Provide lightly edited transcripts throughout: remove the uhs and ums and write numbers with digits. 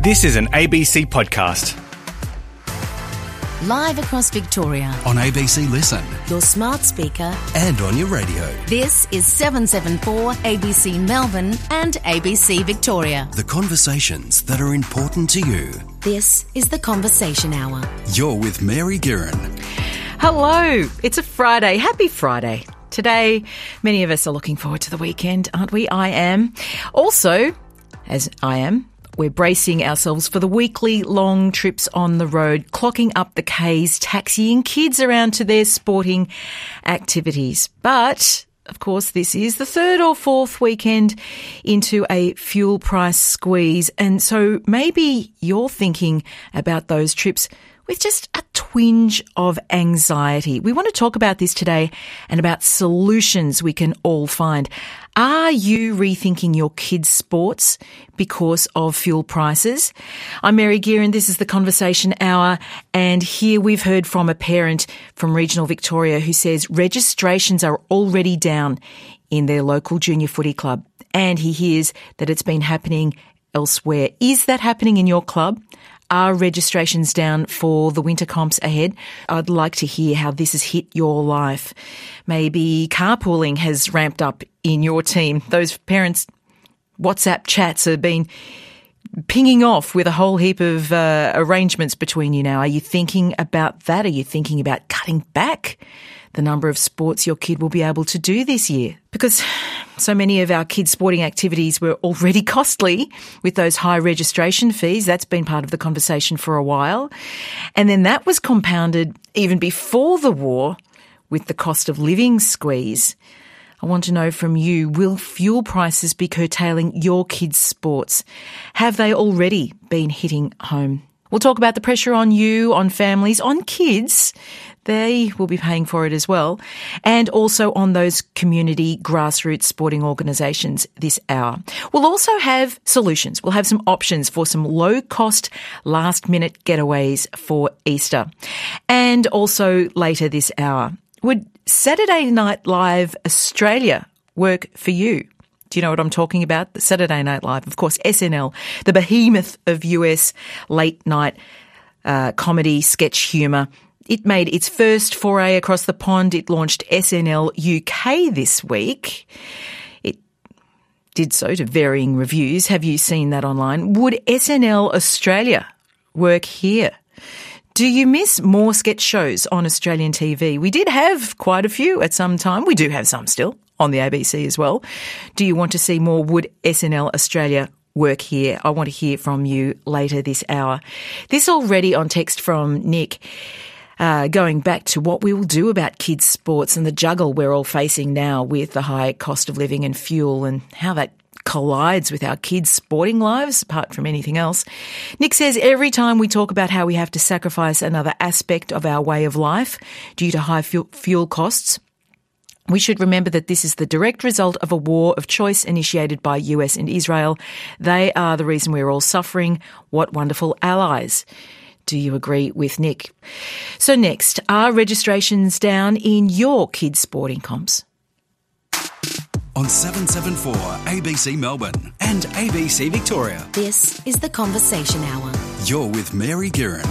This is an ABC podcast. Live across Victoria, On ABC Listen your smart speaker. and on your radio. This is 774 ABC Melbourne and ABC Victoria. The conversations that are important to you. This is the Conversation Hour. You're with Mary Guerin. Hello, it's a Friday. Happy Friday. Today, many of us are looking forward to the weekend, aren't we? I am. Also, as I am, we're bracing ourselves for the weekly long trips on the road, clocking up the Ks, taxiing kids around to their sporting activities. But, of course, this is the third or fourth weekend into a fuel price squeeze. And so maybe you're thinking about those trips with just a twinge of anxiety. We want to talk about this today and about solutions we can all find. Are you rethinking your kids' sports because of fuel prices? I'm Mary Guerin. This is the Conversation Hour. And here we've heard from a parent from regional Victoria who says registrations are already down in their local junior footy club. And he hears that it's been happening elsewhere. Is that happening in your club? Are registrations down for the winter comps ahead? I'd like to hear how this has hit your life. Maybe carpooling has ramped up in your team. Those parents' WhatsApp chats have been pinging off with a whole heap of arrangements between you now. Are you thinking about that? Are you thinking about cutting back the number of sports your kid will be able to do this year? Because so many of our kids' sporting activities were already costly with those high registration fees. That's been part of the conversation for a while. And then that was compounded even before the war with the cost of living squeeze. I want to know from you, will fuel prices be curtailing your kids' sports? Have they already been hitting home? We'll talk about the pressure on you, on families, on kids. They will be paying for it as well. And also on those community grassroots sporting organisations this hour. We'll also have solutions. We'll have some options for some low-cost last-minute getaways for Easter. And also later this hour, would Saturday Night Live Australia work for you? Do you know what I'm talking about? The Saturday Night Live, of course, SNL, the behemoth of US late-night comedy, sketch humour. It made its first foray across the pond. It launched SNL UK this week. It did so to varying reviews. Have you seen that online? Would SNL Australia work here? Do you miss more sketch shows on Australian TV? We did have quite a few at some time. We do have some still on the ABC as well. Do you want to see more? Would SNL Australia work here? I want to hear from you later this hour. This already on text from Nick. Going back to what we will do about kids' sports and the juggle we're all facing now with the high cost of living and fuel and how that collides with our kids' sporting lives, apart from anything else. Nick says every time we talk about how we have to sacrifice another aspect of our way of life due to high fuel costs, we should remember that this is the direct result of a war of choice initiated by US and Israel. They are the reason we're all suffering. What wonderful allies. Do you agree with Nick? So next, are registrations down in your kids' sporting comps? On 774 ABC Melbourne and ABC Victoria. This is the Conversation Hour. You're with Mary Guerin.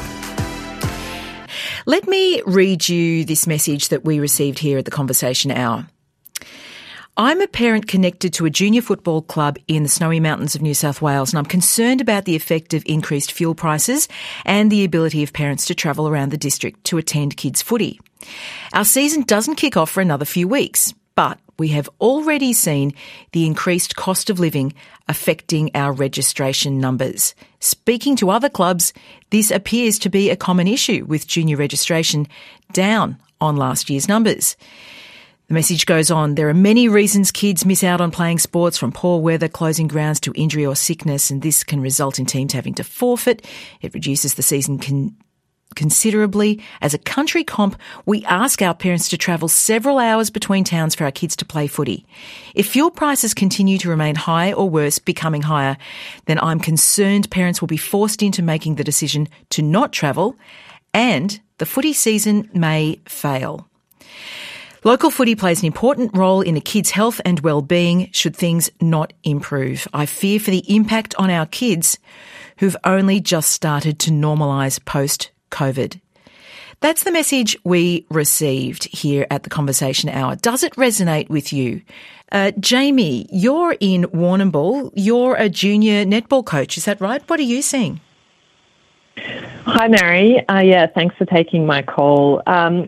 Let me read you this message that we received here at the Conversation Hour. I'm a parent connected to a junior football club in the Snowy Mountains of New South Wales, and I'm concerned about the effect of increased fuel prices and the ability of parents to travel around the district to attend kids' footy. Our season doesn't kick off for another few weeks, but we have already seen the increased cost of living affecting our registration numbers. Speaking to other clubs, this appears to be a common issue with junior registration down on last year's numbers. The message goes on, there are many reasons kids miss out on playing sports, from poor weather, closing grounds to injury or sickness, and this can result in teams having to forfeit. It reduces the season considerably. As a country comp, we ask our parents to travel several hours between towns for our kids to play footy. If fuel prices continue to remain high or worse, becoming higher, then I'm concerned parents will be forced into making the decision to not travel and the footy season may fail. Local footy plays an important role in a kid's health and well-being should things not improve. I fear for the impact on our kids who've only just started to normalise post-COVID. That's the message we received here at the Conversation Hour. Does it resonate with you? Jamie, you're in Warrnambool. You're a junior netball coach. Is that right? What are you seeing? Hi, Mary. Thanks for taking my call.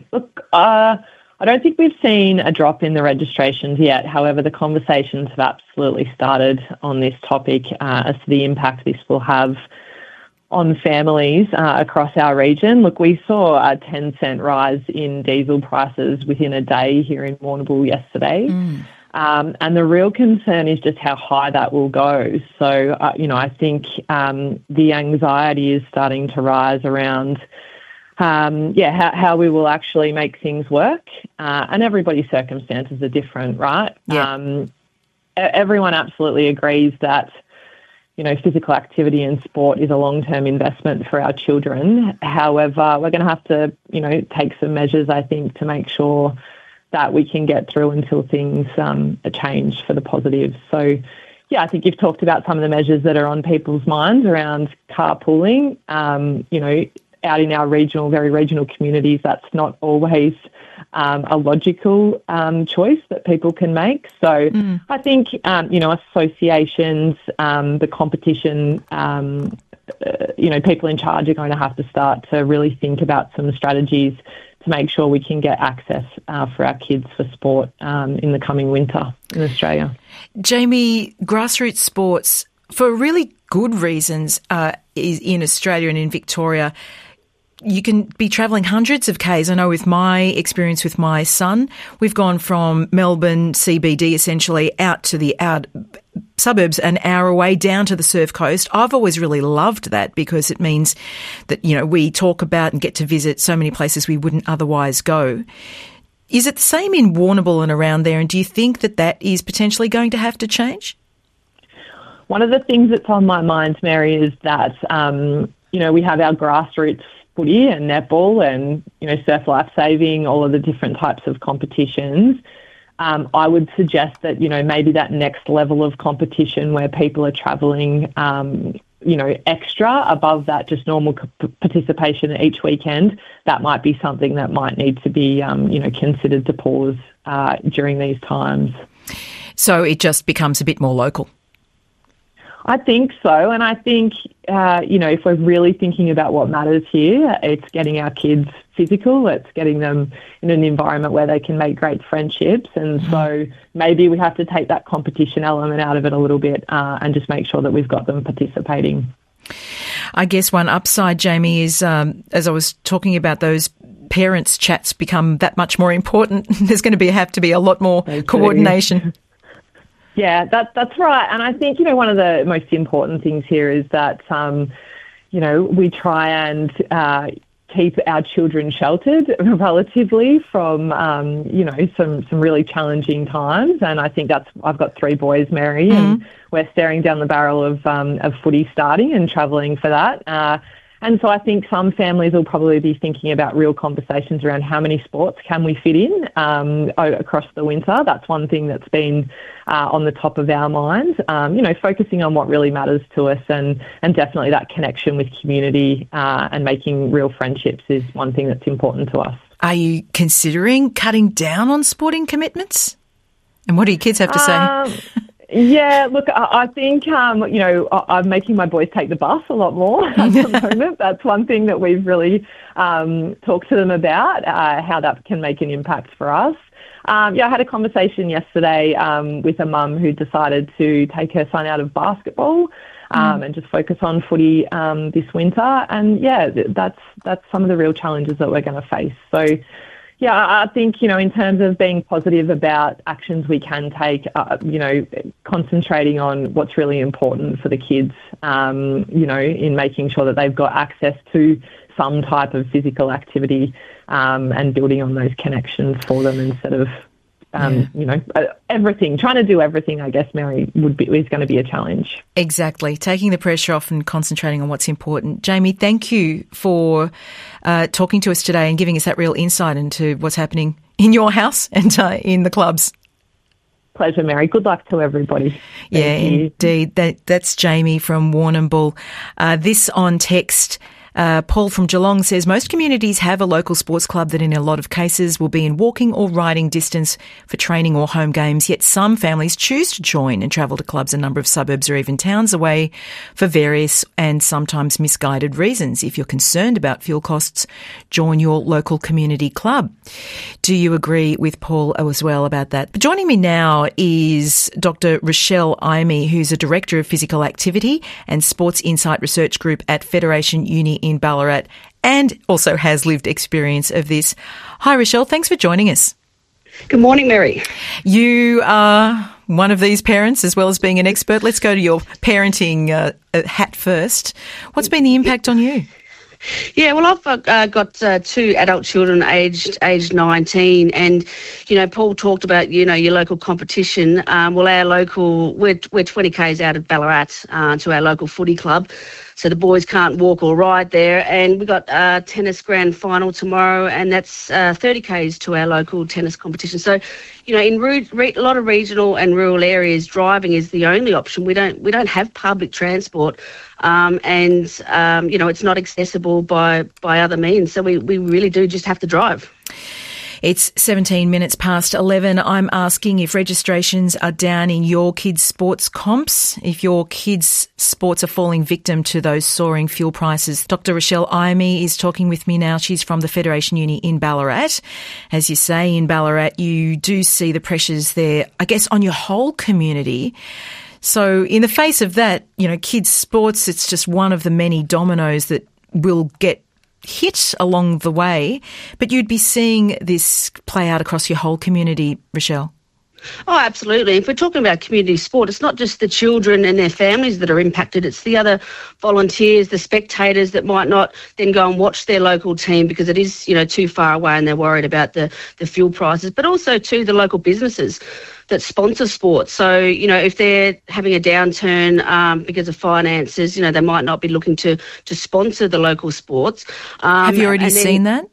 I don't think we've seen a drop in the registrations yet. However, the conversations have absolutely started on this topic as to the impact this will have on families across our region. Look, we saw a 10-cent rise in diesel prices within a day here in Warrnambool yesterday. And the real concern is just how high that will go. So, I think the anxiety is starting to rise around, how we will actually make things work. And everybody's circumstances are different, right? Yeah. Everyone absolutely agrees that, physical activity and sport is a long-term investment for our children. However, we're going to have to, take some measures, I think, to make sure that we can get through until things change for the positive. So, I think you've talked about some of the measures that are on people's minds around carpooling. Out in our very regional communities, that's not always a logical choice that people can make. So I think, associations, the competition, people in charge are going to have to start to really think about some strategies to make sure we can get access for our kids for sport in the coming winter in Australia. Jamie, grassroots sports, for really good reasons, is in Australia and in Victoria. You can be travelling hundreds of Ks. I know with my experience with my son, we've gone from Melbourne CBD essentially out to the suburbs an hour away down to the surf coast. I've always really loved that because it means that, we talk about and get to visit so many places we wouldn't otherwise go. Is it the same in Warrnambool and around there? And do you think that is potentially going to have to change? One of the things that's on my mind, Mary, is that, we have our grassroots footy and netball and, surf life saving, all of the different types of competitions. I would suggest that, maybe that next level of competition where people are travelling, extra above that just normal participation each weekend, that might be something that might need to be, considered to pause during these times. So it just becomes a bit more local. I think so. And I think, if we're really thinking about what matters here, it's getting our kids physical. It's getting them in an environment where they can make great friendships. And so maybe we have to take that competition element out of it a little bit and just make sure that we've got them participating. I guess one upside, Jamie, is as I was talking about those parents' chats become that much more important. There's going to have to be a lot more coordination. Yeah, that's right. And I think, one of the most important things here is that, we try and keep our children sheltered relatively from, some really challenging times. And I think I've got 3 boys, Mary, and we're staring down the barrel of footy starting and travelling for that. And so I think some families will probably be thinking about real conversations around how many sports can we fit in across the winter. That's one thing that's been on the top of our minds, focusing on what really matters to us and definitely that connection with community and making real friendships is one thing that's important to us. Are you considering cutting down on sporting commitments? And what do your kids have to say? Yeah, look, I think, I'm making my boys take the bus a lot more at the moment. That's one thing that we've really talked to them about, how that can make an impact for us. I had a conversation yesterday with a mum who decided to take her son out of basketball and just focus on footy this winter. And, that's some of the real challenges that we're going to face. So, I think, in terms of being positive about actions we can take, concentrating on what's really important for the kids, in making sure that they've got access to some type of physical activity and building on those connections for them instead of, everything. Trying to do everything, I guess, Mary, is going to be a challenge. Exactly. Taking the pressure off and concentrating on what's important. Jamie, thank you for talking to us today and giving us that real insight into what's happening in your house and in the clubs. Pleasure, Mary. Good luck to everybody. Thank you. Indeed. That's Jamie from Warrnambool. This on text. Paul from Geelong says most communities have a local sports club that in a lot of cases will be in walking or riding distance for training or home games, yet some families choose to join and travel to clubs a number of suburbs or even towns away for various and sometimes misguided reasons. If you're concerned about fuel costs, join your local community club. Do you agree with Paul as well about that? But joining me now is Dr. Rochelle Iamy, who's a Director of Physical Activity and Sports Insight Research Group at Federation Uni in Ballarat, and also has lived experience of this. Hi, Rochelle. Thanks for joining us. Good morning, Mary. You are one of these parents as well as being an expert. Let's go to your parenting hat first. What's been the impact on you? Yeah, well, I've got two adult children aged 19, and Paul talked about your local competition. Well, our local we're 20 k's out of Ballarat to our local footy club, so the boys can't walk or ride there. And we got a tennis grand final tomorrow, and that's 30 k's to our local tennis competition. So, in a lot of regional and rural areas, driving is the only option. We don't have public transport, and it's not accessible by other means. So we really do just have to drive. It's 17 minutes past 11. I'm asking if registrations are down in your kids' sports comps, if your kids' sports are falling victim to those soaring fuel prices. Dr. Rochelle Iamy is talking with me now. She's from the Federation Uni in Ballarat. As you say, in Ballarat, you do see the pressures there, I guess, on your whole community. So in the face of that, kids' sports, it's just one of the many dominoes that will get hit along the way, but you'd be seeing this play out across your whole community, Rochelle. Oh, absolutely. If we're talking about community sport, it's not just the children and their families that are impacted. It's the other volunteers, the spectators that might not then go and watch their local team because it is, too far away and they're worried about the fuel prices, but also to the local businesses that sponsor sports. So, if they're having a downturn because of finances, they might not be looking to sponsor the local sports. Have you already seen that?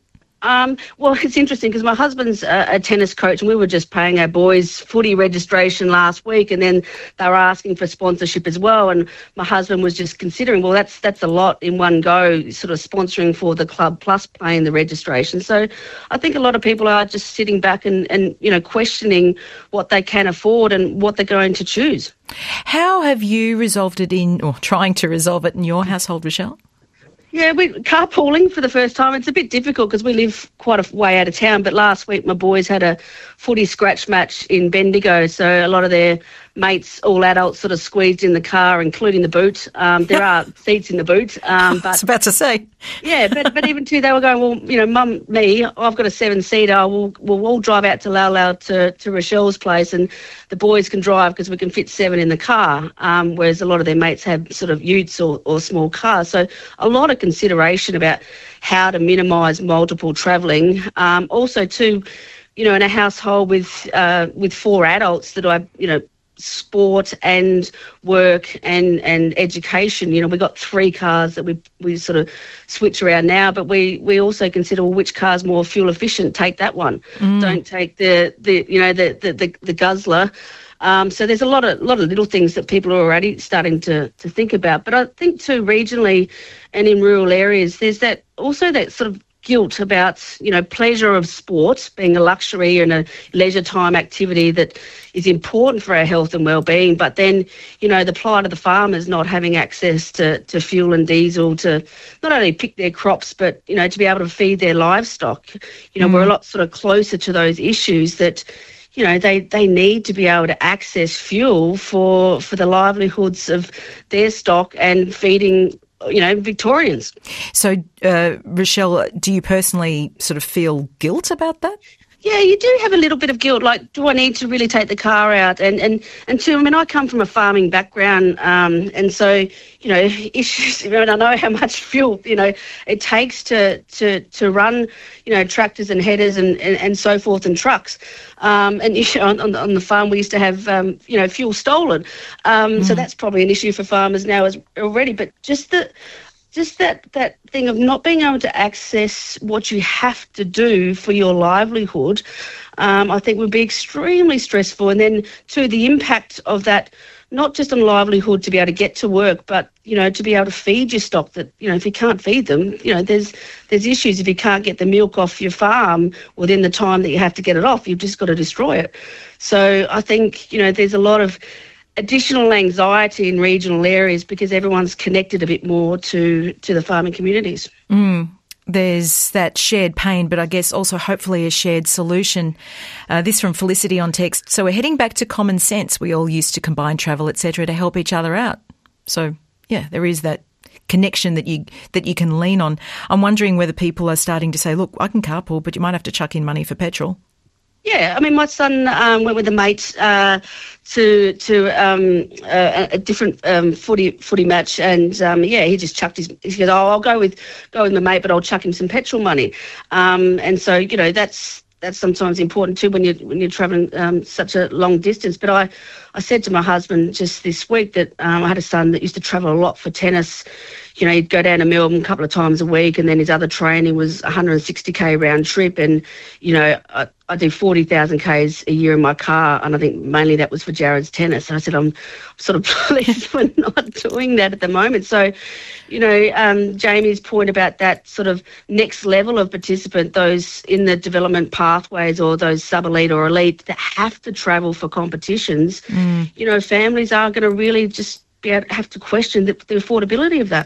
Well, it's interesting because my husband's a tennis coach, and we were just paying our boys' footy registration last week, and then they were asking for sponsorship as well. And my husband was just considering, well, that's a lot in one go, sort of sponsoring for the club plus paying the registration. So I think a lot of people are just sitting back and questioning what they can afford and what they're going to choose. How have you resolved it or trying to resolve it in your household, Rochelle? Yeah, we're carpooling for the first time. It's a bit difficult because we live quite a way out of town, but last week my boys had a footy scratch match in Bendigo, so a lot of their mates, all adults, sort of squeezed in the car, including the boot. There are seats in the boot. But I was about to say. Yeah, but even too, they were going, well, Mum, I've got a 7-seater. We'll all drive out to Lau to Rochelle's place, and the boys can drive because we can fit 7 in the car, whereas a lot of their mates have sort of utes or small cars. So a lot of consideration about how to minimise multiple travelling. Also, too, in a household with 4 adults that I, sport and work and education, we got 3 cars that we sort of switch around now, but we also consider, well, which car's more fuel efficient, take that one. Don't take the guzzler. So there's a lot of little things that people are already starting to think about. But I think too, regionally and in rural areas, there's that sort of guilt about, pleasure of sport being a luxury and a leisure time activity that is important for our health and well-being. But then, the plight of the farmers not having access to fuel and diesel to not only pick their crops, but, to be able to feed their livestock. We're a lot sort of closer to those issues that, they need to be able to access fuel for the livelihoods of their stock and feeding Victorians. So, Rochelle, do you personally sort of feel guilt about that? Yeah, you do have a little bit of guilt. Like, do I need to really take the car out? And two, I come from a farming background, and so, issues, I know how much fuel, it takes to run, tractors and headers and so forth and trucks. And on the farm we used to have, fuel stolen. So that's probably an issue for farmers now already. But just just that thing of not being able to access what you have to do for your livelihood, I think would be extremely stressful. And then, too, the impact of that, not just on livelihood to be able to get to work, but, to be able to feed your stock that, if you can't feed them, there's issues if you can't get the milk off your farm within the time that you have to get it off. You've just got to destroy it. So I think, there's a lot of additional anxiety in regional areas because everyone's connected a bit more to the farming communities. There's that shared pain, but I guess also hopefully a shared solution. This from Felicity on text. So we're heading back to common sense. We all used to combine travel, etc., to help each other out. So, yeah, there is that connection that you can lean on. I'm wondering whether people are starting to say, look, I can carpool, but you might have to chuck in money for petrol. Yeah, I mean, my son went with a mate to a different footy match, and he just chucked he goes, I'll go with my mate, but I'll chuck him some petrol money, and so that's sometimes important too when you're travelling such a long distance. But I said to my husband just this week that I had a son that used to travel a lot for tennis. He'd go down to Melbourne a couple of times a week, and then his other training was 160k round trip. And, I do 40,000 Ks a year in my car, and I think mainly that was for Jared's tennis. And I said, I'm sort of pleased we're not doing that at the moment. So, Jamie's point about that sort of next level of participant, those in the development pathways or those sub-elite or elite that have to travel for competitions, families are going to really just have to question the affordability of that.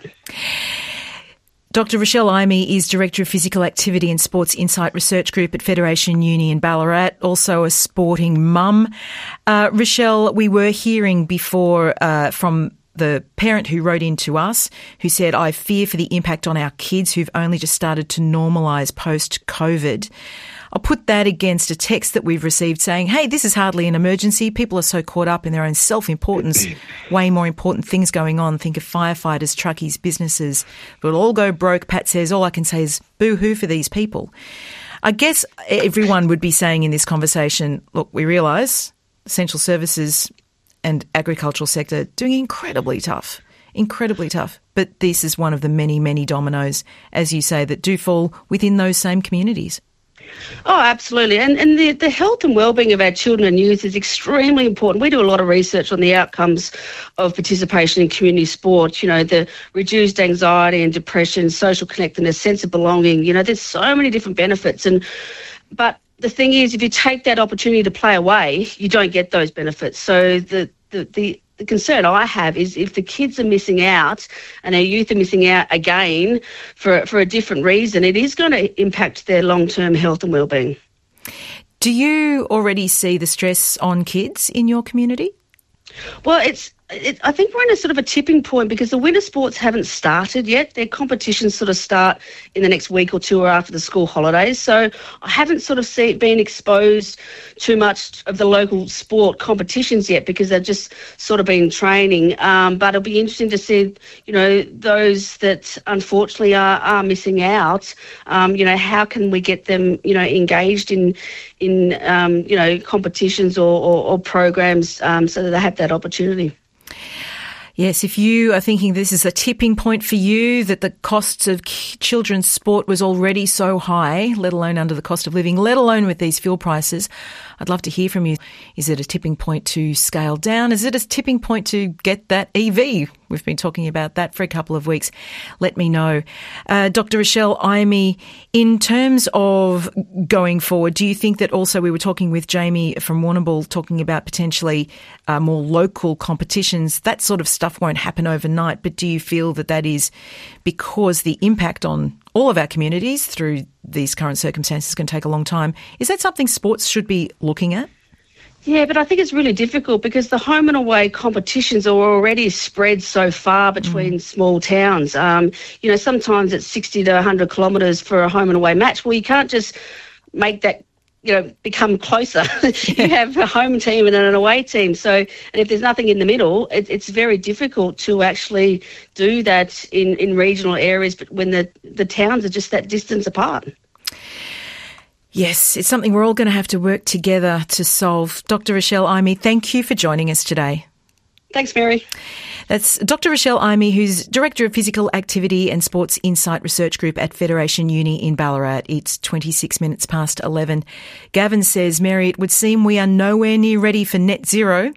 Dr. Rochelle Imey is Director of Physical Activity and Sports Insight Research Group at Federation Uni in Ballarat, also a sporting mum. Rochelle, we were hearing before from the parent who wrote in to us who said, I fear for the impact on our kids who've only just started to normalise post-COVID. I'll put that against a text that we've received saying, hey, this is hardly an emergency. People are so caught up in their own self-importance, way more important things going on. Think of firefighters, truckies, businesses. We'll all go broke. Pat says, all I can say is boo-hoo for these people. I guess everyone would be saying in this conversation, look, we realise essential services and agricultural sector doing incredibly tough. But this is one of the many, many dominoes, as you say, that do fall within those same communities. Oh, absolutely. And the health and wellbeing of our children and youth is extremely important. We do a lot of research on the outcomes of participation in community sport, the reduced anxiety and depression, social connectedness, sense of belonging. There's so many different benefits. But the thing is, if you take that opportunity to play away, you don't get those benefits. So the concern I have is if the kids are missing out and our youth are missing out again for a different reason, it is going to impact their long-term health and wellbeing. Do you already see the stress on kids in your community? Well, I think we're in a sort of a tipping point because the winter sports haven't started yet. Their competitions sort of start in the next week or two or after the school holidays. So I haven't sort of been exposed too much of the local sport competitions yet because they've just sort of been training. But it'll be interesting to see, those that unfortunately are missing out, how can we get them, engaged in competitions or programs so that they have that opportunity. Yes, if you are thinking this is a tipping point for you, that the costs of children's sport was already so high, let alone under the cost of living, let alone with these fuel prices, I'd love to hear from you. Is it a tipping point to scale down? Is it a tipping point to get that EV? We've been talking about that for a couple of weeks. Let me know. Dr. Rochelle Imey, in terms of going forward, do you think that also we were talking with Jamie from Warrnambool talking about potentially more local competitions, that sort of stuff won't happen overnight, but do you feel that that is because the impact on all of our communities through these current circumstances can take a long time? Is that something sports should be looking at? Yeah, but I think it's really difficult because the home and away competitions are already spread so far between small towns. Sometimes it's 60 to 100 kilometres for a home and away match. Well, you can't just make that, become closer. You have a home team and an away team. So, and if there's nothing in the middle, it's very difficult to actually do that in regional areas, but when the towns are just that distance apart. Yes, it's something we're all going to have to work together to solve. Dr. Rochelle Imey, thank you for joining us today. Thanks, Mary. That's Dr. Rochelle Imey, who's Director of Physical Activity and Sports Insight Research Group at Federation Uni in Ballarat. It's 26 minutes past 11. Gavin says, Mary, it would seem we are nowhere near ready for net zero.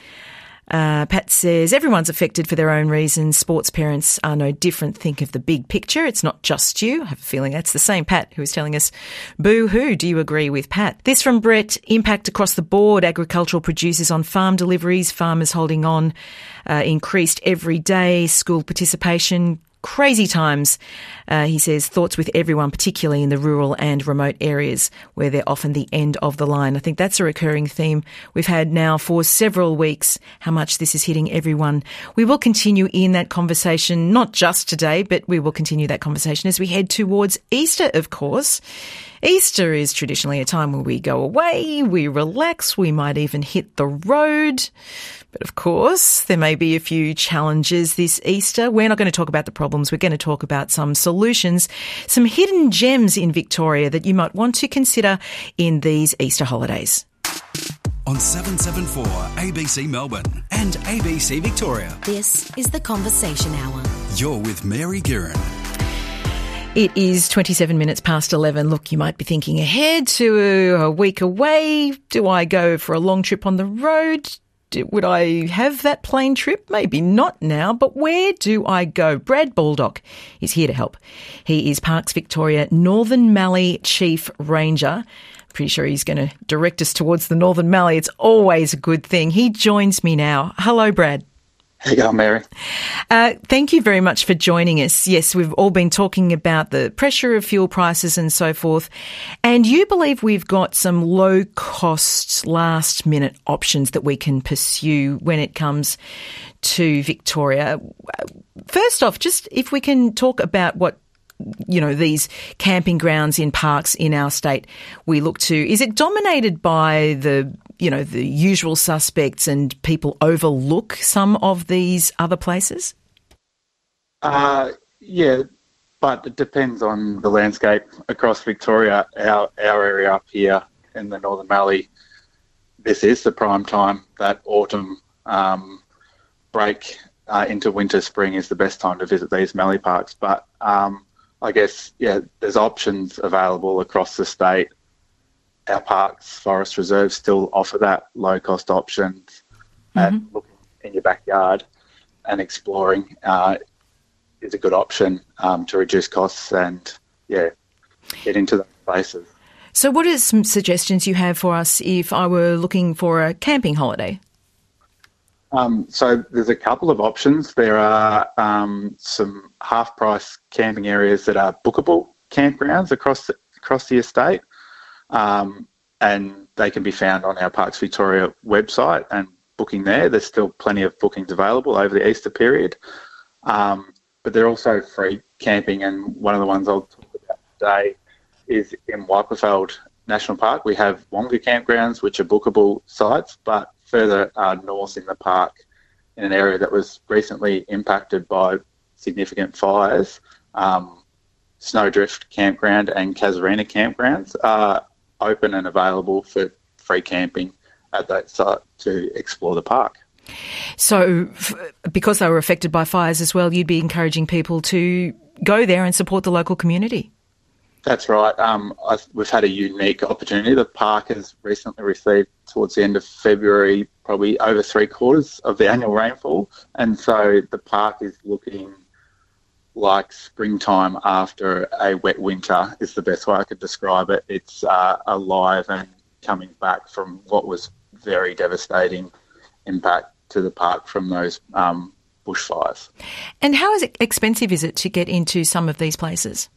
Pat says, everyone's affected for their own reasons. Sports parents are no different. Think of the big picture. It's not just you. I have a feeling that's the same Pat who is telling us, boo-hoo. Do you agree with Pat? This from Brett, impact across the board. Agricultural producers on farm deliveries, farmers holding on, increased every day, school participation. Crazy times, he says, thoughts with everyone, particularly in the rural and remote areas where they're often the end of the line. I think that's a recurring theme we've had now for several weeks, how much this is hitting everyone. We will continue in that conversation, not just today, but we will continue that conversation as we head towards Easter, of course. Easter is traditionally a time where we go away, we relax, we might even hit the road. But of course, there may be a few challenges this Easter. We're not going to talk about the problems. We're going to talk about some solutions, some hidden gems in Victoria that you might want to consider in these Easter holidays. On 774 ABC Melbourne and ABC Victoria. This is the Conversation Hour. You're with Mary Guerin. It is 27 minutes past 11. Look, you might be thinking ahead to a week away. Do I go for a long trip on the road? Would I have that plane trip? Maybe not now, but where do I go? Brad Baldock is here to help. He is Parks Victoria Northern Mallee Chief Ranger. Pretty sure he's going to direct us towards the Northern Mallee. It's always a good thing. He joins me now. Hello, Brad. How you going, Mary? Thank you very much for joining us. Yes, we've all been talking about the pressure of fuel prices and so forth. And you believe we've got some low-cost, last-minute options that we can pursue when it comes to Victoria. First off, just if we can talk about what, you know, these camping grounds in parks in our state we look to. Is it dominated by the usual suspects and people overlook some of these other places? Yeah, but it depends on the landscape across Victoria. Our area up here in the Northern Mallee, this is the prime time. That autumn break into winter, spring is the best time to visit these Mallee parks. But I guess, yeah, there's options available across the state. Our parks, forest reserves still offer that low-cost options. And looking in your backyard and exploring is a good option to reduce costs and, yeah, get into those places. So what are some suggestions you have for us if I were looking for a camping holiday? So there's a couple of options. There are some half-price camping areas that are bookable campgrounds across the estate. And they can be found on our Parks Victoria website and booking there. There's still plenty of bookings available over the Easter period. But they're also free camping, and one of the ones I'll talk about today is in Wyperfeld National Park. We have Wonga campgrounds, which are bookable sites, but further north in the park, in an area that was recently impacted by significant fires, Snowdrift Campground and Casuarina campgrounds are open and available for free camping at that site to explore the park. So because they were affected by fires as well, you'd be encouraging people to go there and support the local community? That's right. We've had a unique opportunity. The park has recently received, towards the end of February, probably over 3/4 of the annual rainfall. And so the park is looking like springtime after a wet winter is the best way I could describe it. It's alive and coming back from what was very devastating impact to the park from those bushfires. And how expensive is it to get into some of these places?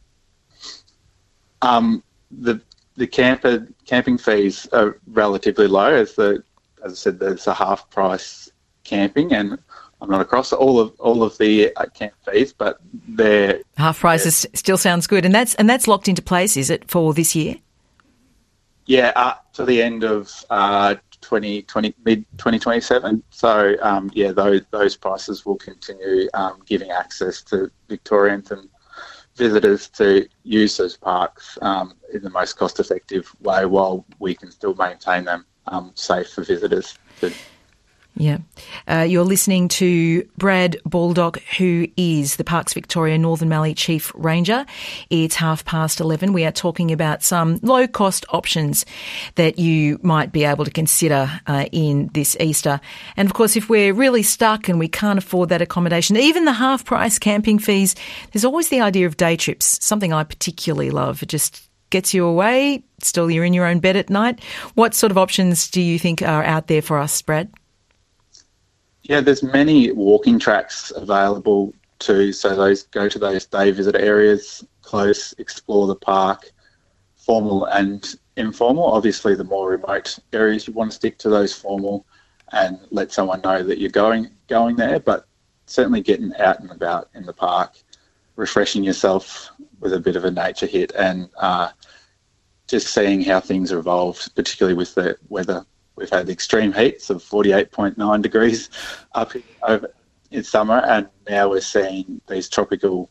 The camping fees are relatively low. As I said, there's a half price camping, and I'm not across all of the camp fees, but they're half prices still sounds good, and that's locked into place, is it, for this year? Yeah, up to the end of 2020, mid 2027. So those prices will continue giving access to Victorians and visitors to use those parks in the most cost-effective way, while we can still maintain them safe for visitors to Yeah. You're listening to Brad Baldock, who is the Parks Victoria Northern Mallee Chief Ranger. It's 11:30. We are talking about some low-cost options that you might be able to consider in this Easter. And, of course, if we're really stuck and we can't afford that accommodation, even the half-price camping fees, there's always the idea of day trips, something I particularly love. It just gets you away, still you're in your own bed at night. What sort of options do you think are out there for us, Brad? Yeah, there's many walking tracks available too. So those go to those day visit areas, close, explore the park, formal and informal. Obviously, the more remote areas you want to stick to those formal and let someone know that you're going there. But certainly getting out and about in the park, refreshing yourself with a bit of a nature hit, and just seeing how things are evolved, particularly with the weather. We've had extreme heats of 48.9 degrees up here over in summer, and now we're seeing these tropical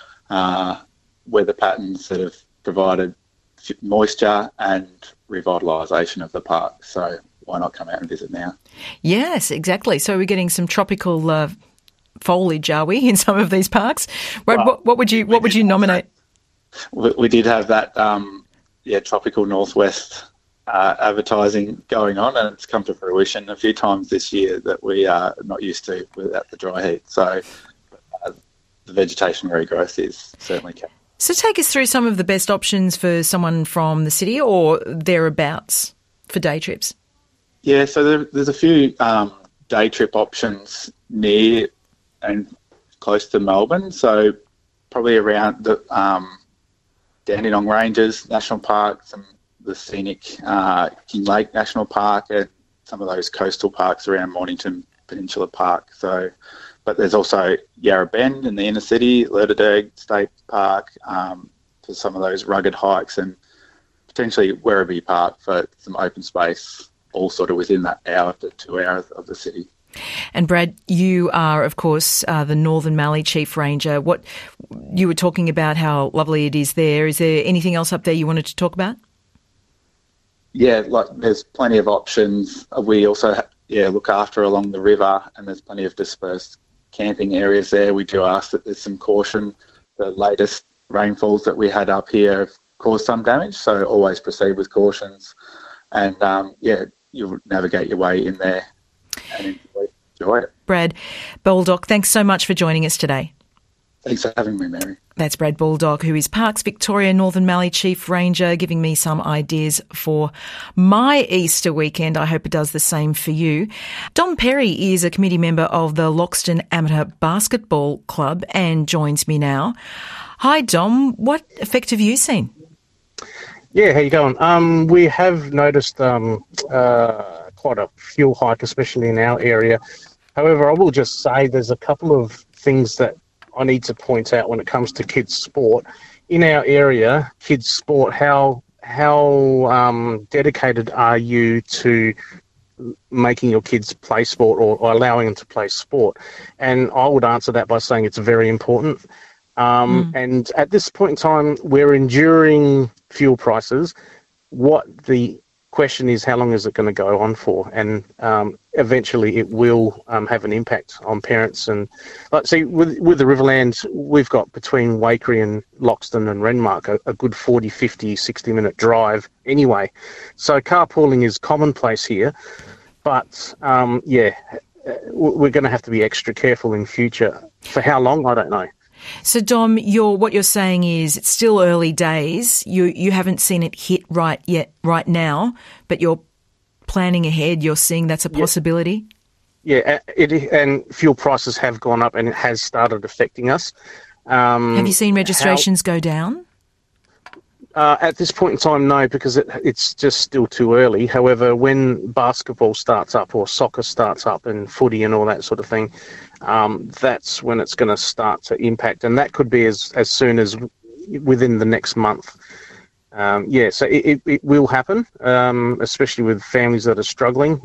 weather patterns that have provided moisture and revitalisation of the park. So why not come out and visit now? Yes, exactly. So we're getting some tropical foliage, are we, in some of these parks? Well, what would you nominate? We did have that tropical northwest advertising going on, and it's come to fruition a few times this year that we are not used to without the dry heat. So the vegetation regrowth is certainly kept. So take us through some of the best options for someone from the city or thereabouts for day trips. Yeah, so there's a few day trip options near and close to Melbourne. So probably around the Dandenong Ranges National Park, the scenic King Lake National Park, and some of those coastal parks around Mornington Peninsula Park. So, but there's also Yarra Bend in the inner city, Lerderderg State Park, for some of those rugged hikes, and potentially Werribee Park for some open space, all sort of within that hour to 2 hours of the city. And Brad, you are, of course, the Northern Mallee Chief Ranger. What you were talking about, how lovely it is there. Is there anything else up there you wanted to talk about? Yeah, there's plenty of options. We also look after along the river, and there's plenty of dispersed camping areas there. We do ask that there's some caution. The latest rainfalls that we had up here have caused some damage, so always proceed with cautions. And you'll navigate your way in there and enjoy it. Brad Baldock, thanks so much for joining us today. Thanks for having me, Mary. That's Brad Baldock, who is Parks Victoria Northern Mallee Chief Ranger, giving me some ideas for my Easter weekend. I hope it does the same for you. Dom Perry is a committee member of the Loxton Amateur Basketball Club and joins me now. Hi, Dom. What effect have you seen? Yeah, how you going? We have noticed quite a fuel hike, especially in our area. However, I will just say there's a couple of things that I need to point out when it comes to kids' sport. In our area, kids' sport, how dedicated are you to making your kids play sport or allowing them to play sport? And I would answer that by saying it's very important. And at this point in time, we're enduring fuel prices. What the question is, how long is it going to go on for? And eventually it will have an impact on parents. And with the Riverland, we've got between Waikerie and Loxton and Renmark a good 40, 50, 60-minute drive anyway. So carpooling is commonplace here. But, we're going to have to be extra careful in future. For how long, I don't know. So, Dom, what you're saying is it's still early days. You haven't seen it hit right now, but you're planning ahead. You're seeing that's a possibility. Yeah, and fuel prices have gone up, and it has started affecting us. Have you seen registrations go down? At this point in time, no, because it's just still too early. However, when basketball starts up or soccer starts up and footy and all that sort of thing, that's when it's going to start to impact. And that could be as soon as within the next month. So it will happen, especially with families that are struggling.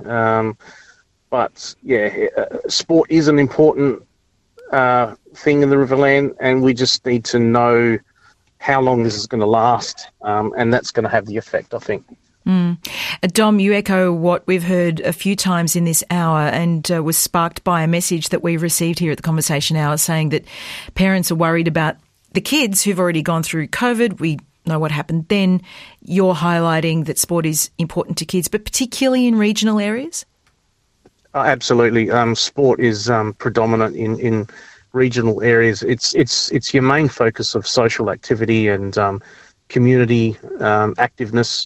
Sport is an important thing in the Riverland, and we just need to know how long this is going to last, and that's going to have the effect, I think. Dom, you echo what we've heard a few times in this hour and was sparked by a message that we received here at the Conversation Hour saying that parents are worried about the kids who've already gone through COVID. We know what happened then. You're highlighting that sport is important to kids, but particularly in regional areas? Absolutely. Sport is predominant in regional areas. It's your main focus of social activity and community activeness.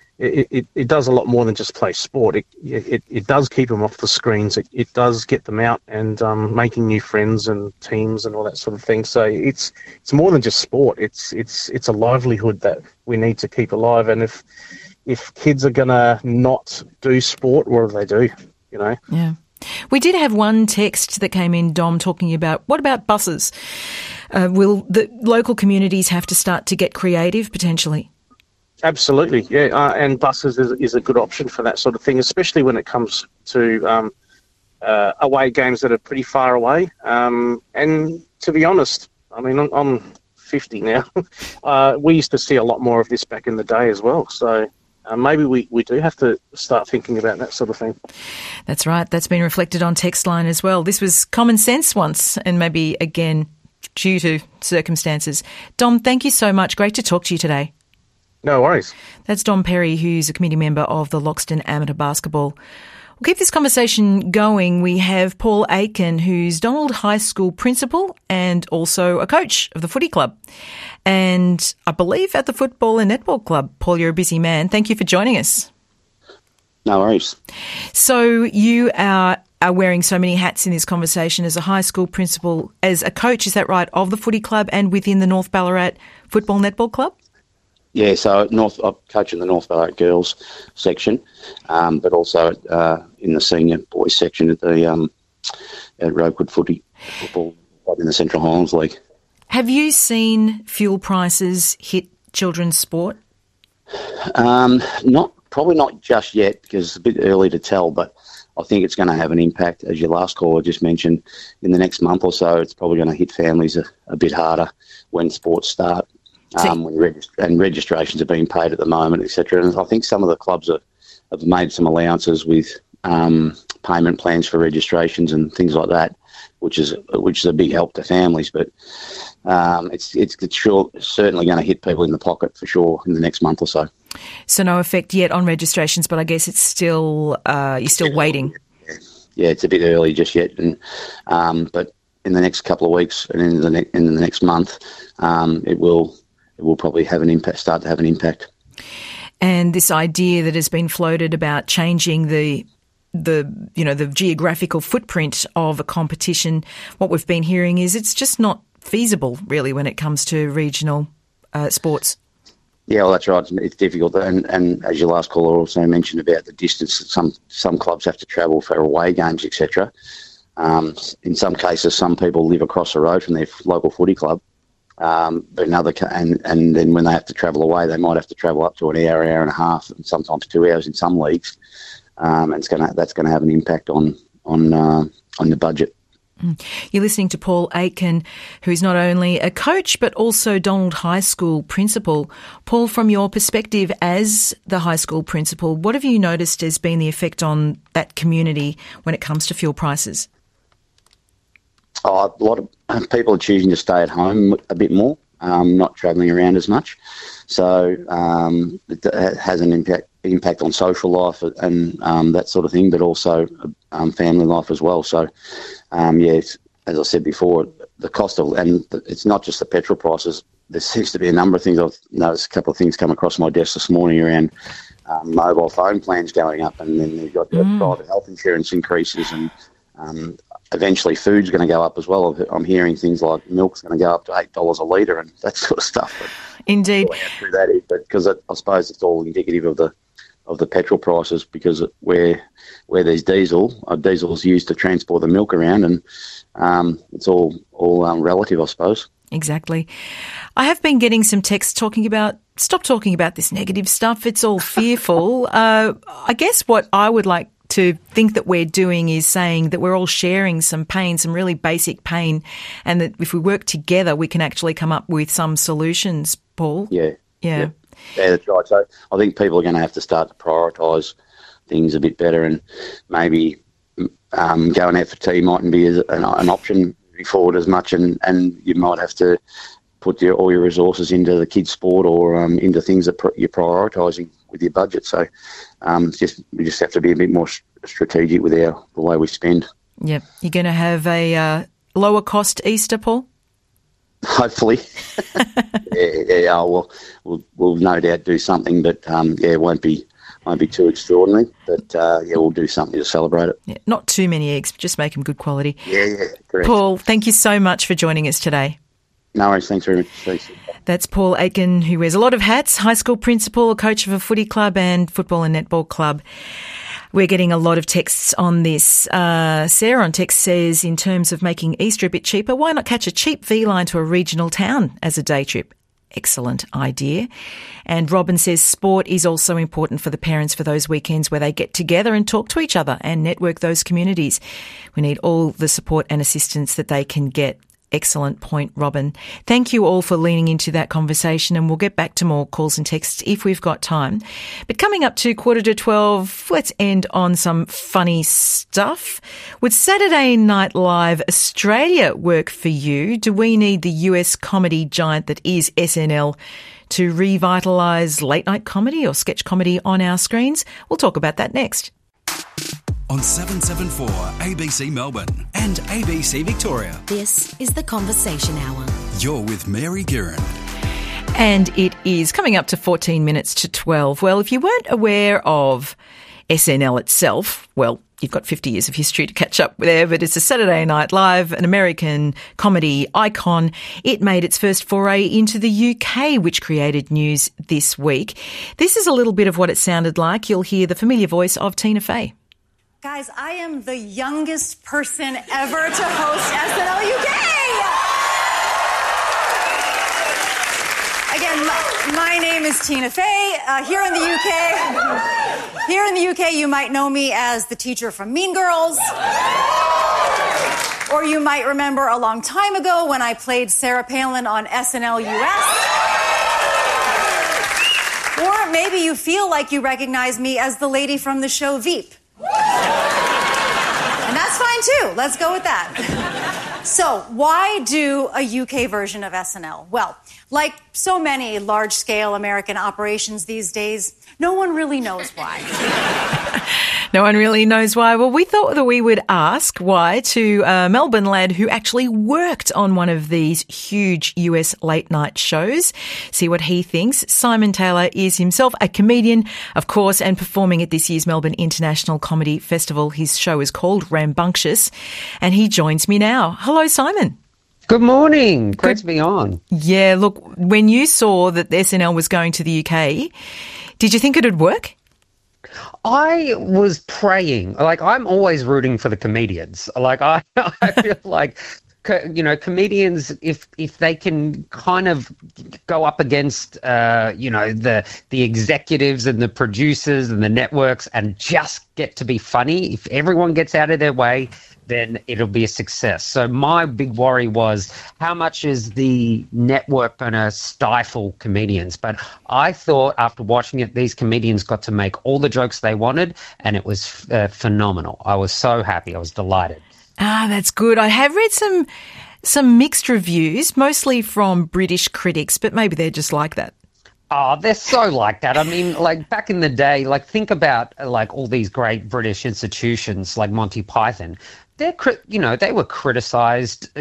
It does a lot more than just play sport. It does keep them off the screens. It does get them out and making new friends and teams and all that sort of thing. So it's more than just sport. It's a livelihood that we need to keep alive. And if kids are gonna not do sport, what do they do? You know? Yeah. We did have one text that came in, Dom, talking about what about buses? Will the local communities have to start to get creative potentially? Absolutely, yeah, and buses is a good option for that sort of thing, especially when it comes to away games that are pretty far away. And to be honest, I mean, I'm 50 now. We used to see a lot more of this back in the day as well. So maybe we do have to start thinking about that sort of thing. That's right. That's been reflected on text line as well. This was common sense once, and maybe again due to circumstances. Dom, thank you so much. Great to talk to you today. No worries. That's Dom Perry, who's a committee member of the Loxton Amateur Basketball. We'll keep this conversation going. We have Paul Aiken, who's Donald High School principal and also a coach of the footy club. And I believe at the football and netball club. Paul, you're a busy man. Thank you for joining us. No worries. So you are wearing so many hats in this conversation as a high school principal, as a coach, is that right, of the footy club and within the North Ballarat Football Netball Club? Yeah, so I'm coaching the North Ballarat girls section, but also in the senior boys section at the at Rosewood Football Club in the Central Highlands League. Have you seen fuel prices hit children's sport? Probably not just yet, because it's a bit early to tell, but I think it's going to have an impact, as your last caller just mentioned, in the next month or so. It's probably going to hit families a bit harder when sports start. When registrations are being paid at the moment, etc. And I think some of the clubs have made some allowances with payment plans for registrations and things like that, which is a big help to families. But it's certainly going to hit people in the pocket for sure in the next month or so. So no effect yet on registrations, but I guess it's still you're still waiting. Yeah, it's a bit early just yet, and but in the next couple of weeks and in the next month, it will probably start to have an impact. And this idea that has been floated about changing the geographical footprint of a competition, what we've been hearing is it's just not feasible really when it comes to regional sports. Yeah, well, that's right. It's difficult, and as your last caller also mentioned about the distance that some clubs have to travel for away games, etc. In some cases, some people live across the road from their local footy club. But and then when they have to travel away, they might have to travel up to an hour and a half, and sometimes 2 hours in some leagues. And that's going to have an impact on the budget. You're listening to Paul Aiken, who is not only a coach but also Donald High School principal. Paul, from your perspective as the high school principal, what have you noticed has been the effect on that community when it comes to fuel prices? A lot of people are choosing to stay at home a bit more, not travelling around as much. So it has an impact on social life and that sort of thing, but also family life as well. So, as I said before, the cost of, and it's not just the petrol prices. There seems to be a number of things. I've noticed a couple of things come across my desk this morning around mobile phone plans going up, and then you've got private health insurance increases, and eventually food's going to go up as well. I'm hearing things like milk's going to go up to $8 a litre and that sort of stuff. Indeed. But because I suppose it's all indicative of the petrol prices, because where there's diesel is used to transport the milk around, and it's all relative, I suppose. Exactly. I have been getting some texts talking about, stop talking about this negative stuff. It's all fearful. I guess what I would like to think that we're doing is saying that we're all sharing some pain, some really basic pain, and that if we work together, we can actually come up with some solutions, Paul. Yeah. Yeah, that's right. So I think people are going to have to start to prioritise things a bit better, and maybe going out for tea mightn't be an option forward as much, and you might have to put all your resources into the kids' sport or into things that you're prioritising with your budget. So we just have to be a bit more strategic with the way we spend. Yep. You're going to have a lower cost Easter, Paul? Hopefully. Yeah, we'll no doubt do something, but it won't be too extraordinary. But we'll do something to celebrate it. Yeah, not too many eggs, but just make them good quality. Yeah, correct. Paul, thank you so much for joining us today. No worries, thanks very much. Thanks. That's Paul Aitken, who wears a lot of hats, high school principal, coach of a footy club and football and netball club. We're getting a lot of texts on this. Sarah on text says, in terms of making Easter a bit cheaper, why not catch a cheap V-line to a regional town as a day trip? Excellent idea. And Robin says sport is also important for the parents for those weekends where they get together and talk to each other and network those communities. We need all the support and assistance that they can get. Excellent point, Robin. Thank you all for leaning into that conversation, and we'll get back to more calls and texts if we've got time. But coming up to 12:15, let's end on some funny stuff. Would Saturday Night Live Australia work for you? Do we need the US comedy giant that is SNL to revitalise late-night comedy or sketch comedy on our screens? We'll talk about that next. On 774 ABC Melbourne and ABC Victoria. This is the Conversation Hour. You're with Mary Guerin. And it is coming up to 14 minutes to 12. Well, if you weren't aware of SNL itself, well, you've got 50 years of history to catch up there, but it's a Saturday Night Live, an American comedy icon. It made its first foray into the UK, which created news this week. This is a little bit of what it sounded like. You'll hear the familiar voice of Tina Fey. Guys, I am the youngest person ever to host SNL UK! Again, my name is Tina Fey. Here in the UK, you might know me as the teacher from Mean Girls. Or you might remember a long time ago when I played Sarah Palin on SNL US. Or maybe you feel like you recognize me as the lady from the show Veep. And that's fine too. Let's go with that. So, why do a UK version of SNL? Well, like so many large-scale American operations these days, no one really knows why. No one really knows why. Well, we thought that we would ask why to a Melbourne lad who actually worked on one of these huge US late-night shows. See what he thinks. Simon Taylor is himself a comedian, of course, and performing at this year's Melbourne International Comedy Festival. His show is called Rambunctious, and he joins me now. Hello, Simon. Good morning. Great to be on. Yeah, look, when you saw that SNL was going to the UK, did you think it would work? I was praying. Like, I'm always rooting for the comedians. Like, I feel like, you know, comedians, if they can kind of go up against, the executives and the producers and the networks and just get to be funny, if everyone gets out of their way, then it'll be a success. So my big worry was, how much is the network going to stifle comedians? But I thought after watching it, these comedians got to make all the jokes they wanted, and it was phenomenal. I was so happy. I was delighted. Ah, that's good. I have read some mixed reviews, mostly from British critics, but maybe they're just like that. Oh, they're so like that. I mean, like back in the day, like think about like all these great British institutions like Monty Python. They were criticised,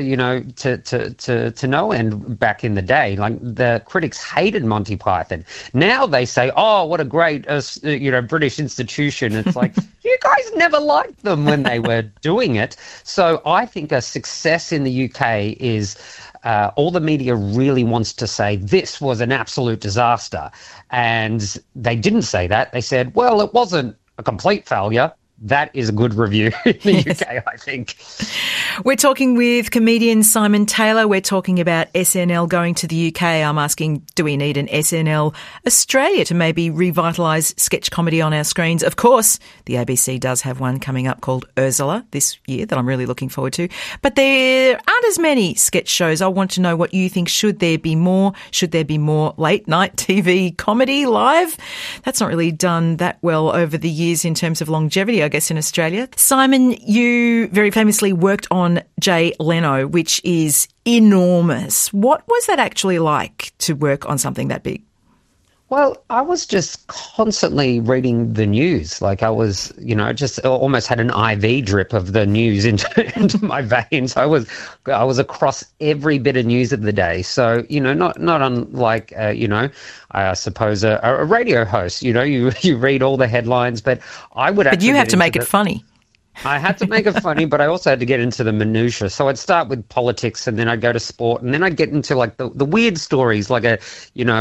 to no end back in the day. Like the critics hated Monty Python. Now they say, "Oh, what a great, British institution." It's like you guys never liked them when they were doing it. So I think a success in the UK is all the media really wants to say this was an absolute disaster, and they didn't say that. They said, "Well, it wasn't a complete failure. that is a good review in the UK, I think. We're talking with comedian Simon Taylor. We're talking about SNL going to the UK. I'm asking, do we need an SNL Australia to maybe revitalise sketch comedy on our screens? Of course, the ABC does have one coming up called Ursula this year that I'm really looking forward to. But there aren't as many sketch shows. I want to know what you think. Should there be more? Should there be more late-night TV comedy live? That's not really done that well over the years in terms of longevity, I guess, in Australia. Simon, you very famously worked on Jay Leno, which is enormous. What was that actually like to work on something that big? Well, I was just constantly reading the news. Like I was, just almost had an IV drip of the news into my veins. I was across every bit of news of the day. So, not unlike, I suppose a radio host, you read all the headlines, but I would actually... But you have to make it funny. I had to make it funny, but I also had to get into the minutiae. So I'd start with politics, and then I'd go to sport, and then I'd get into like the weird stories, like a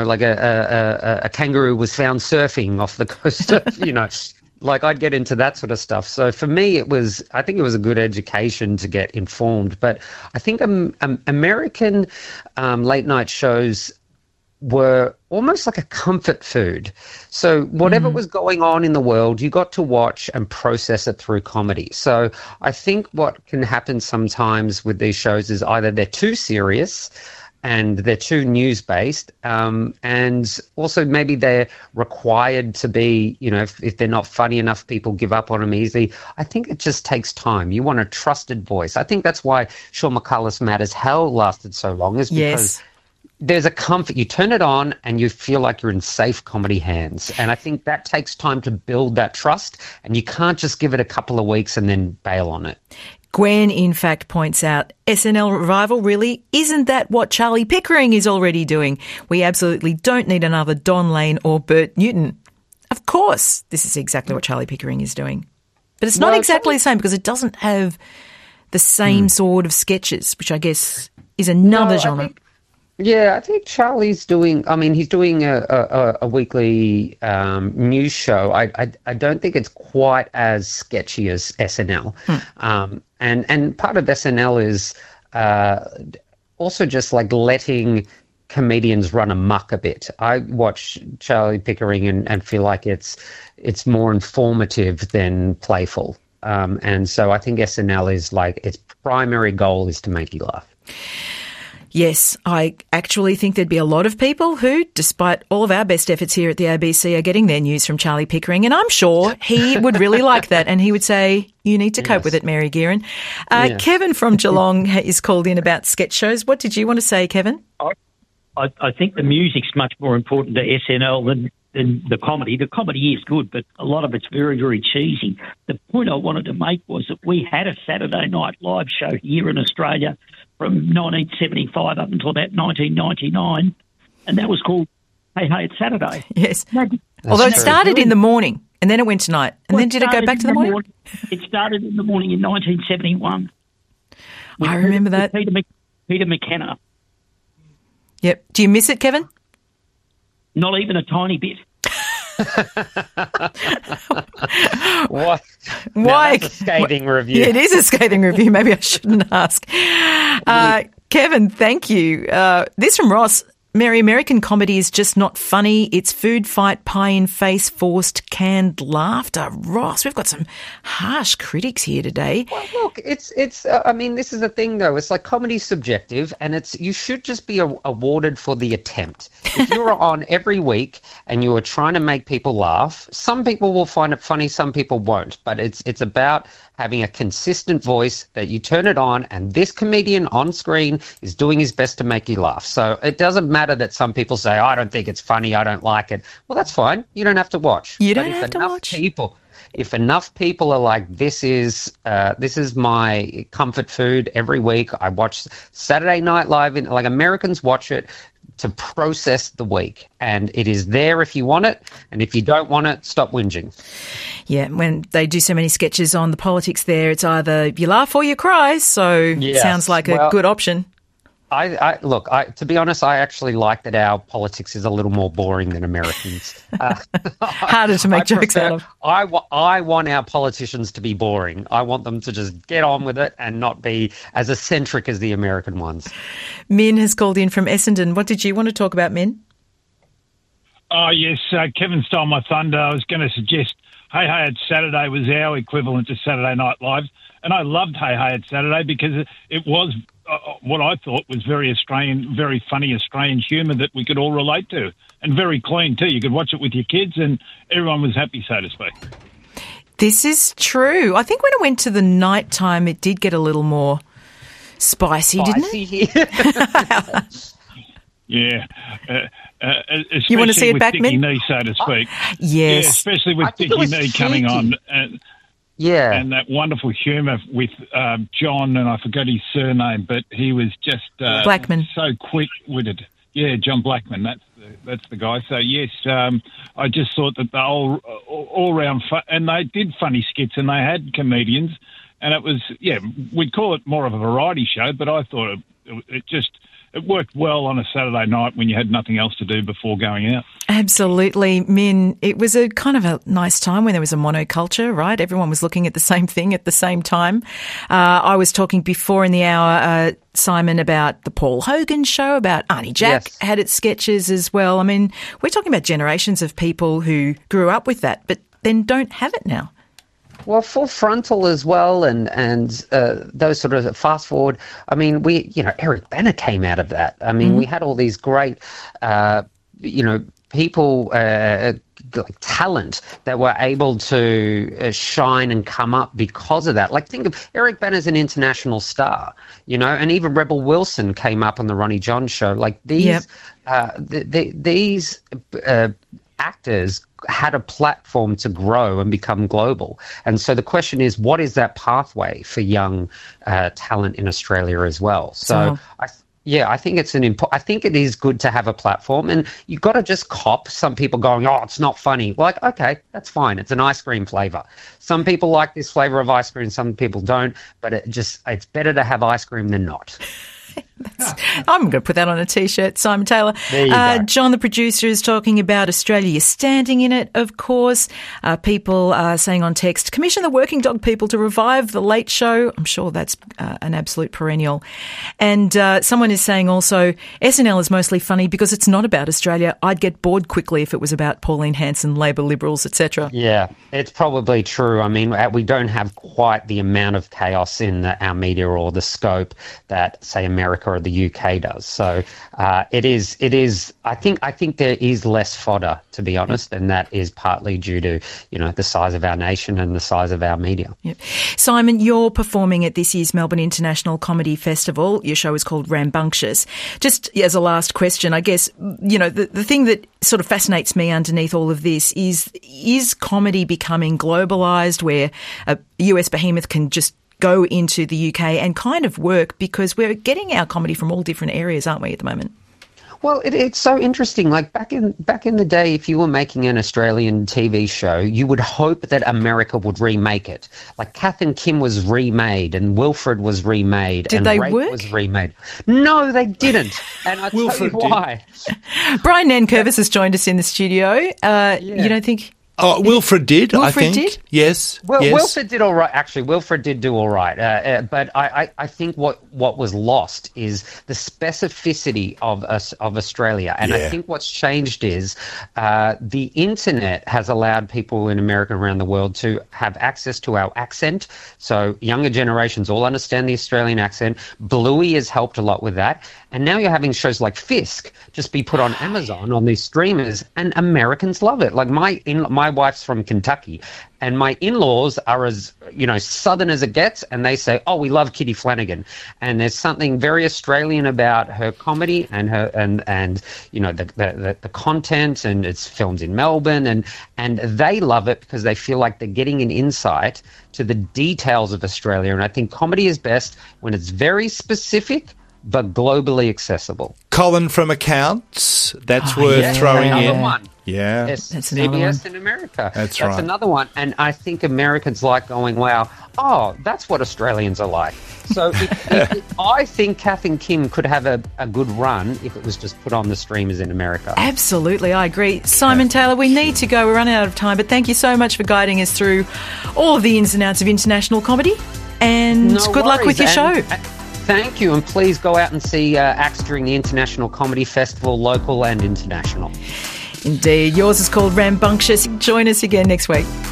kangaroo was found surfing off the coast of, like I'd get into that sort of stuff. So for me, I think it was a good education to get informed. But I think American late night shows were almost like a comfort food. So whatever was going on in the world, you got to watch and process it through comedy. So I think what can happen sometimes with these shows is either they're too serious and they're too news-based, and also maybe they're required to be, if they're not funny enough, people give up on them easily. I think it just takes time. You want a trusted voice. I think that's why Sean McCullers Mad as Hell lasted so long, is because there's a comfort. You turn it on and you feel like you're in safe comedy hands. And I think that takes time to build that trust, and you can't just give it a couple of weeks and then bail on it. Gwen, in fact, points out SNL revival really isn't that what Charlie Pickering is already doing. We absolutely don't need another Don Lane or Bert Newton. Of course, this is exactly what Charlie Pickering is doing. But it's not exactly the same because it doesn't have the same sort of sketches, which I guess is another genre. I think Charlie's doing, he's doing a weekly news show. I don't think it's quite as sketchy as SNL. And part of SNL is also just like letting comedians run amok a bit. I watch Charlie Pickering and feel like it's more informative than playful. And so I think SNL is like, its primary goal is to make you laugh. Yes, I actually think there'd be a lot of people who, despite all of our best efforts here at the ABC, are getting their news from Charlie Pickering, and I'm sure he would really like that, and he would say, you need to cope with it, Mary Gearan. Kevin from Geelong is called in about sketch shows. What did you want to say, Kevin? I think the music's much more important to SNL than the comedy. The comedy is good, but a lot of it's very, very cheesy. The point I wanted to make was that we had a Saturday Night Live show here in Australia from 1975 up until about 1999, and that was called Hey, Hey, It's Saturday. Yes. Although it started in the morning, and then it went to night. And then did it go back to the morning? It started in the morning in 1971. I remember that. Peter McKenna. Yep. Do you miss it, Kevin? Not even a tiny bit. What? Why? That's a scathing review. Yeah, it is a scathing review. Maybe I shouldn't ask. Kevin, thank you. This from Ross. Mary, American comedy is just not funny. It's food fight, pie in face, forced canned laughter. Ross, we've got some harsh critics here today. Well, look, it's. I mean, this is the thing, though. It's like comedy's subjective, and you should just be awarded for the attempt. If you're on every week and you are trying to make people laugh, some people will find it funny, some people won't. But it's about having a consistent voice that you turn it on, and this comedian on screen is doing his best to make you laugh. So it doesn't matter that some people say, I don't think it's funny, I don't like it. Well, that's fine. You don't have to watch. You don't have to watch. If enough people are like, this is my comfort food every week, I watch Saturday Night Live, like Americans watch it to process the week, and it is there if you want it, and if you don't want it, stop whinging. Yeah, when they do so many sketches on the politics there, it's either you laugh or you cry, so it sounds like a good option. Look, to be honest, I actually like that our politics is a little more boring than Americans. Harder to make jokes out of. I want our politicians to be boring. I want them to just get on with it and not be as eccentric as the American ones. Min has called in from Essendon. What did you want to talk about, Min? Oh, yes, Kevin stole my thunder. I was going to suggest Hey Hey It's Saturday was our equivalent to Saturday Night Live. And I loved Hey Hey It's Saturday because it was what I thought was very Australian, very funny Australian humour that we could all relate to. And very clean too. You could watch it with your kids and everyone was happy, so to speak. This is true. I think when it went to the night time, it did get a little more spicy, didn't it? Yeah. You want to see it back, Dickie Min? Nee, so to speak. Yes. Yeah, especially with Dickie Nee coming on. Yeah. And that wonderful humour with John, and I forgot his surname, but he was just Blackman. So quick-witted. Yeah, John Blackman, that's the guy. So, yes, I just thought that the all-round fun, and they did funny skits and they had comedians, and it was, we'd call it more of a variety show, but I thought it worked well on a Saturday night when you had nothing else to do before going out. Absolutely, Min. It was a kind of a nice time when there was a monoculture, right? Everyone was looking at the same thing at the same time. I was talking before in the hour, Simon, about the Paul Hogan show, about Arnie Jack had its sketches as well. I mean, we're talking about generations of people who grew up with that, but then don't have it now. Well, Full Frontal as well, and those sort of fast forward. I mean, Eric Bana came out of that. I mean, we had all these great, people, like talent that were able to shine and come up because of that. Like, think of Eric Bana as an international star, and even Rebel Wilson came up on the Ronnie John show. Like these, these actors had a platform to grow and become global. And so the question is, what is that pathway for young talent in Australia as well? So I think it's I think it is good to have a platform, and you've got to just cop some people going, oh, it's not funny. Well, like, okay, that's fine. It's an ice cream flavour. Some people like this flavour of ice cream, some people don't, but it's better to have ice cream than not. I'm going to put that on a T-shirt, Simon Taylor. There you go. John, the producer, is talking about Australia standing in it, of course. People are saying on text, commission the working dog people to revive the Late Show. I'm sure that's an absolute perennial. And someone is saying also, SNL is mostly funny because it's not about Australia. I'd get bored quickly if it was about Pauline Hanson, Labor Liberals, etc. Yeah, it's probably true. I mean, we don't have quite the amount of chaos in our media or the scope that, say, America or the UK does. So it is. I think there is less fodder, to be honest, and that is partly due to the size of our nation and the size of our media. Yep. Simon, you're performing at this year's Melbourne International Comedy Festival. Your show is called Rambunctious. Just as a last question, I guess the thing that sort of fascinates me underneath all of this is comedy becoming globalised, where a US behemoth can just go into the UK and kind of work, because we're getting our comedy from all different areas, aren't we, at the moment? Well, it's so interesting. Like back in the day, if you were making an Australian TV show, you would hope that America would remake it. Like Kath and Kim was remade, and Wilfred was remade, Did and they Rape work? was remade. No, they didn't, and I tell you why. Brian Nankervis has joined us in the studio. You don't think? Oh, Wilfred did, I think. Did? Yes. Well, yes. Wilfred did all right. Actually, Wilfred did do all right. But I think what was lost is the specificity of Australia. And I think what's changed is the internet has allowed people in America and around the world to have access to our accent. So younger generations all understand the Australian accent. Bluey has helped a lot with that. And now you're having shows like Fisk just be put on Amazon on these streamers, and Americans love it. Like my wife's from Kentucky, and my in-laws are as southern as it gets, and they say, "Oh, we love Kitty Flanagan." And there's something very Australian about her comedy and her and the content, and it's filmed in Melbourne, and they love it because they feel like they're getting an insight to the details of Australia. And I think comedy is best when it's very specific but globally accessible. Colin from Accounts, that's worth throwing in. Yeah. Yes, That's another CBS one. in America. That's right. That's another one. And I think Americans like going, wow, that's what Australians are like. So I think Kath and Kim could have a good run if it was just put on the streamers in America. Absolutely, I agree. Simon Taylor, we need to go. We're running out of time, but thank you so much for guiding us through all of the ins and outs of international comedy. And No good luck with your worries. show. Thank you, and please go out and see acts during the International Comedy Festival, local and international. Indeed. Yours is called Rambunctious. Join us again next week.